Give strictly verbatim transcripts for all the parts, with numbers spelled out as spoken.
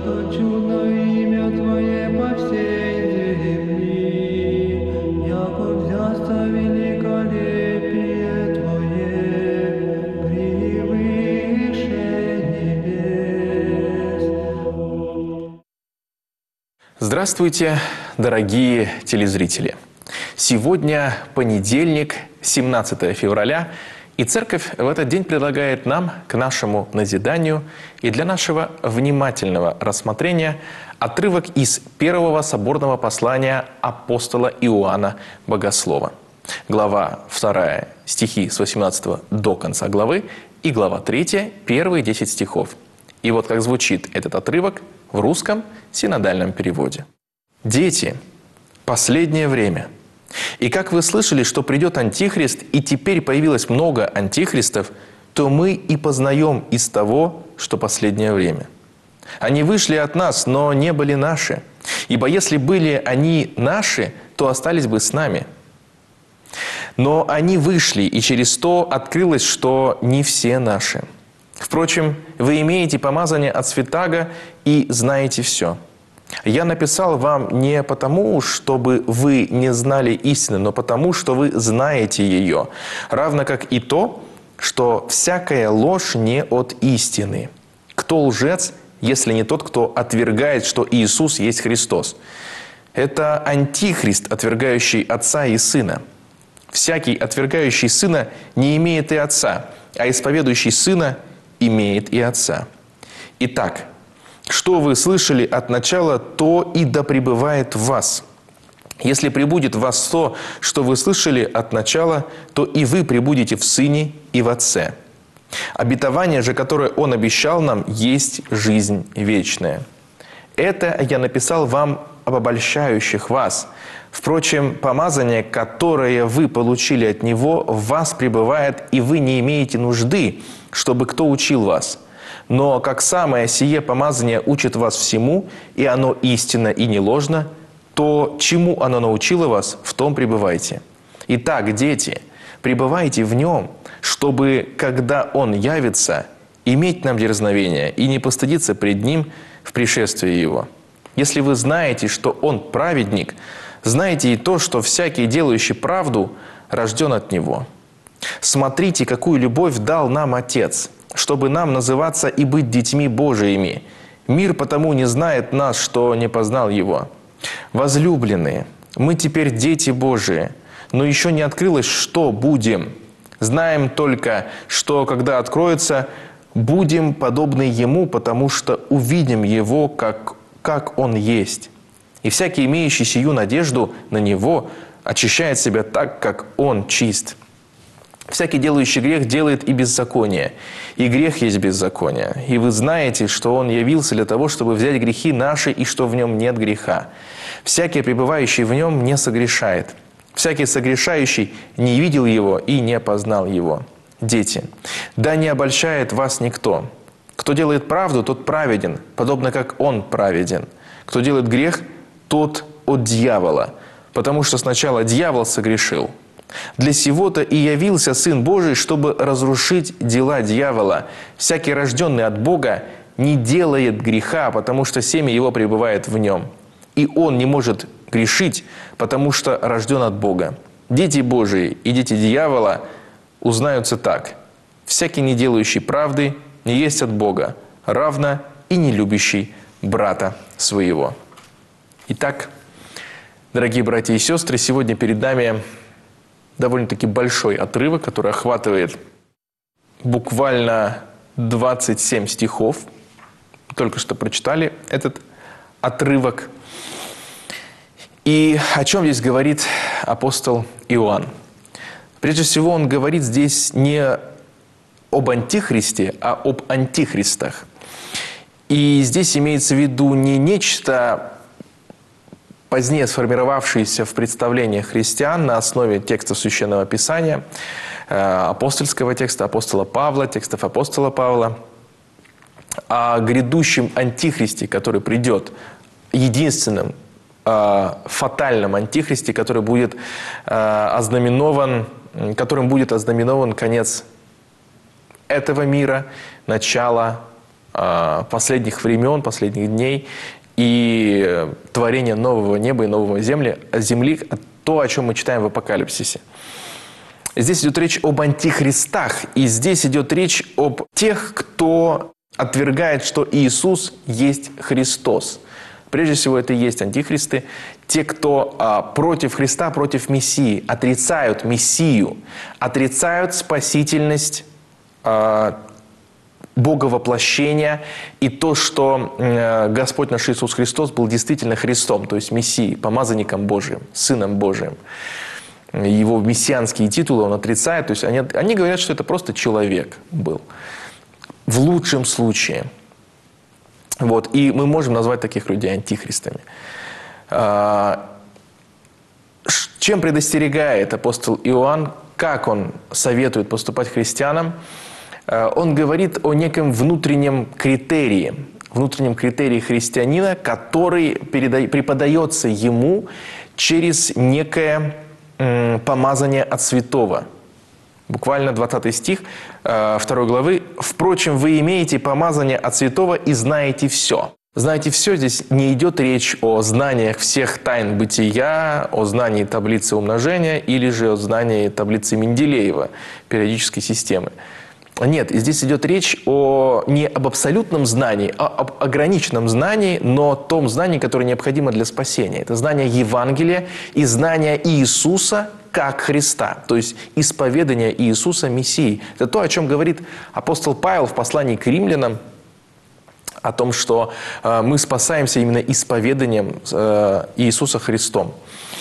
что чудно имя Твое по всей земли, яко взяться великолепие Твое превыше небес. Здравствуйте, дорогие телезрители! Сегодня понедельник, семнадцатое февраля, и Церковь в этот день предлагает нам к нашему назиданию и для нашего внимательного рассмотрения отрывок из первого соборного послания апостола Иоанна Богослова. Глава вторая, стихи с восемнадцатого до конца главы, и глава третья, первые десять стихов. И вот как звучит этот отрывок в русском синодальном переводе. «Дети, последнее время. И как вы слышали, что придет Антихрист, и теперь появилось много антихристов, то мы и познаем из того, что последнее время. Они вышли от нас, но не были наши. Ибо если были они наши, то остались бы с нами. Но они вышли, и через то открылось, что не все наши. Впрочем, вы имеете помазание от Святаго и знаете все. Я написал вам не потому, чтобы вы не знали истины, но потому, что вы знаете ее, равно как и то, что всякая ложь не от истины. Кто лжец, если не тот, кто отвергает, что Иисус есть Христос? Это антихрист, отвергающий Отца и Сына. Всякий, отвергающий Сына, не имеет и Отца, а исповедующий Сына имеет и Отца. Итак, что вы слышали от начала, то и да пребывает в вас. Если пребудет в вас то, что вы слышали от начала, то и вы пребудете в Сыне и в Отце. Обетование же, которое Он обещал нам, есть жизнь вечная. Это я написал вам об обольщающих вас. Впрочем, помазание, которое вы получили от Него, в вас пребывает, и вы не имеете нужды, чтобы кто учил вас. Но как самое сие помазание учит вас всему, и оно истинно и не ложно, то чему оно научило вас, в том пребывайте. Итак, дети, пребывайте в нем, чтобы, когда он явится, иметь нам дерзновение и не постыдиться пред ним в пришествии его. Если вы знаете, что он праведник, знаете и то, что всякий, делающий правду, рожден от него. Смотрите, какую любовь дал нам Отец, чтобы нам называться и быть детьми Божиими. Мир потому не знает нас, что не познал Его. Возлюбленные, мы теперь дети Божии, но еще не открылось, что будем. Знаем только, что, когда откроется, будем подобны Ему, потому что увидим Его, как, как Он есть. И всякий, имеющий сию надежду на Него, очищает себя так, как Он чист. Всякий, делающий грех, делает и беззаконие. И грех есть беззаконие. И вы знаете, что Он явился для того, чтобы взять грехи наши, и что в Нем нет греха. Всякий, пребывающий в Нем, не согрешает. Всякий согрешающий не видел Его и не познал Его. Дети, да не обольщает вас никто. Кто делает правду, тот праведен, подобно как Он праведен. Кто делает грех, тот от дьявола, потому что сначала дьявол согрешил. Для сего-то и явился Сын Божий, чтобы разрушить дела дьявола. Всякий, рожденный от Бога, не делает греха, потому что семя его пребывает в нем. И он не может грешить, потому что рожден от Бога. Дети Божии и дети дьявола узнаются так. Всякий, не делающий правды, не есть от Бога, равно и не любящий брата своего. Итак, дорогие братья и сестры, сегодня перед нами довольно-таки большой отрывок, который охватывает буквально двадцать семь стихов. Только что прочитали этот отрывок. И о чем здесь говорит апостол Иоанн? Прежде всего, он говорит здесь не об антихристе, а об антихристах. И здесь имеется в виду не нечто позднее сформировавшиеся в представлениях христиан на основе текстов Священного Писания, апостольского текста апостола Павла, текстов апостола Павла, о грядущем антихристе, который придет, единственным фатальном антихристе, который будет ознаменован, которым будет ознаменован конец этого мира, начало а, последних времен, последних дней и творения нового неба и нового земли, земли, то, о чем мы читаем в Апокалипсисе. Здесь идет речь об антихристах, и здесь идет речь об тех, кто отвергает, что Иисус есть Христос. Прежде всего, это и есть антихристы, те, кто а, против Христа, против Мессии, отрицают Мессию, отрицают спасительность а, Бога воплощения и то, что а, Господь наш Иисус Христос был действительно Христом, то есть Мессией, помазанником Божиим, Сыном Божиим. Его мессианские титулы он отрицает, то есть они, они говорят, что это просто человек был. В лучшем случае. Вот. И мы можем назвать таких людей антихристами. Чем предостерегает апостол Иоанн, как он советует поступать христианам? Он говорит о неком внутреннем критерии, внутреннем критерии христианина, который переда... преподается ему через некое м, помазание от святого. Буквально двадцатый стих второй главы. «Впрочем, вы имеете помазание от святого и знаете все». Знаете все, здесь не идет речь о знаниях всех тайн бытия, о знании таблицы умножения или же о знании таблицы Менделеева, периодической системы. Нет, здесь идет речь о, не об абсолютном знании, а об ограниченном знании, но том знании, которое необходимо для спасения. Это знание Евангелия и знание Иисуса как Христа, то есть исповедание Иисуса Мессии. Это то, о чем говорит апостол Павел в послании к римлянам, о том, что э, мы спасаемся именно исповеданием э, Иисуса Христом.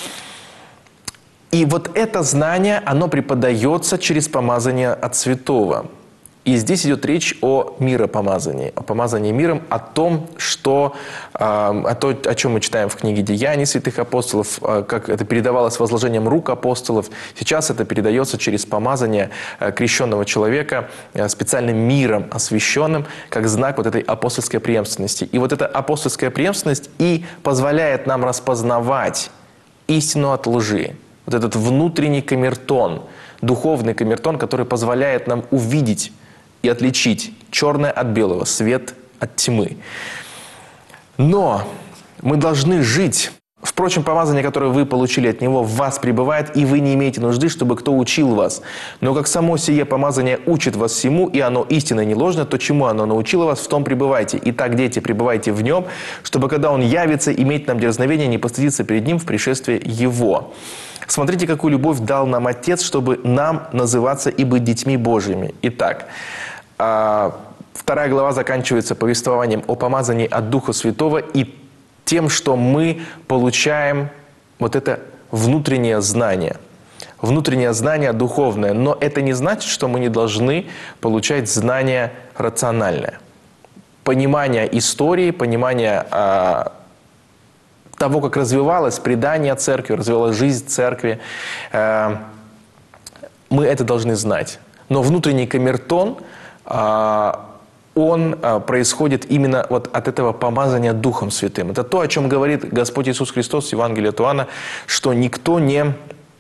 И вот это знание, оно преподается через помазание от святого. И здесь идет речь о миропомазании, о помазании миром, о том, что, э, о, то, о чем мы читаем в книге «Деяний святых апостолов», э, как это передавалось возложением рук апостолов. Сейчас это передается через помазание э, крещенного человека э, специальным миром освященным, как знак вот этой апостольской преемственности. И вот эта апостольская преемственность и позволяет нам распознавать истину от лжи. Вот этот внутренний камертон, духовный камертон, который позволяет нам увидеть и отличить черное от белого, свет от тьмы. Но мы должны жить. Впрочем, помазание, которое вы получили от Него, в вас пребывает, и вы не имеете нужды, чтобы кто учил вас. Но как само сие помазание учит вас всему, и оно истинно не ложно, то чему оно научило вас, в том пребывайте. Итак, дети, пребывайте в Нем, чтобы, когда Он явится, иметь нам дерзновение, не постыдиться перед Ним в пришествии Его. Смотрите, какую любовь дал нам Отец, чтобы нам называться и быть детьми Божьими. Итак, вторая глава заканчивается повествованием о помазании от Духа Святого и тем, что мы получаем вот это внутреннее знание. Внутреннее знание духовное. Но это не значит, что мы не должны получать знание рациональное. Понимание истории, понимание а, того, как развивалось предание церкви, развивалась жизнь церкви. А, мы это должны знать. Но внутренний камертон, а, он а, происходит именно вот от этого помазания Духом Святым. Это то, о чем говорит Господь Иисус Христос в Евангелии от Иоанна, что никто не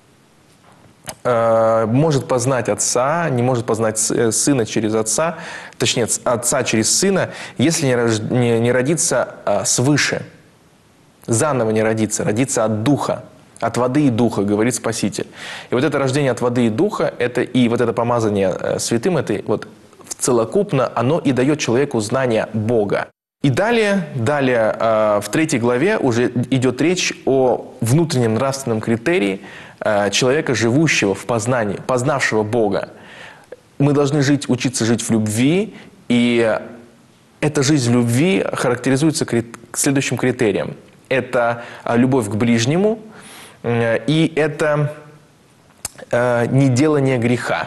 а, может познать Отца, не может познать Сына через Отца, точнее, Отца через Сына, если не, рож, не, не родиться а, свыше, заново не родиться, родиться от Духа. От воды и духа, говорит Спаситель. И вот это рождение от воды и духа, это и вот это помазание святым, это вот целокупно, оно и дает человеку знание Бога. И далее, далее в третьей главе уже идет речь о внутреннем нравственном критерии человека, живущего в познании, познавшего Бога. Мы должны жить, учиться жить в любви, и эта жизнь в любви характеризуется следующим критерием. Это любовь к ближнему, и это э, неделание греха.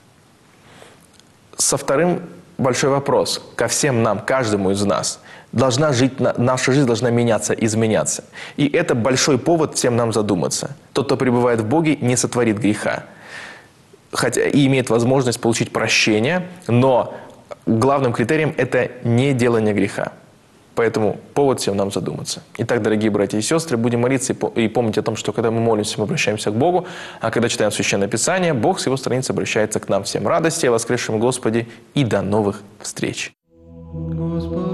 Со вторым большой вопрос ко всем нам, каждому из нас. Должна жить, наша жизнь должна меняться, изменяться. И это большой повод всем нам задуматься. Тот, кто пребывает в Боге, не сотворит греха. Хотя и имеет возможность получить прощение, но главным критерием это не делание греха. Поэтому повод всем нам задуматься. Итак, дорогие братья и сестры, будем молиться и помнить о том, что когда мы молимся, мы обращаемся к Богу, а когда читаем Священное Писание, Бог с Его страницы обращается к нам. Всем радости о воскресшем Господе и до новых встреч! Господи,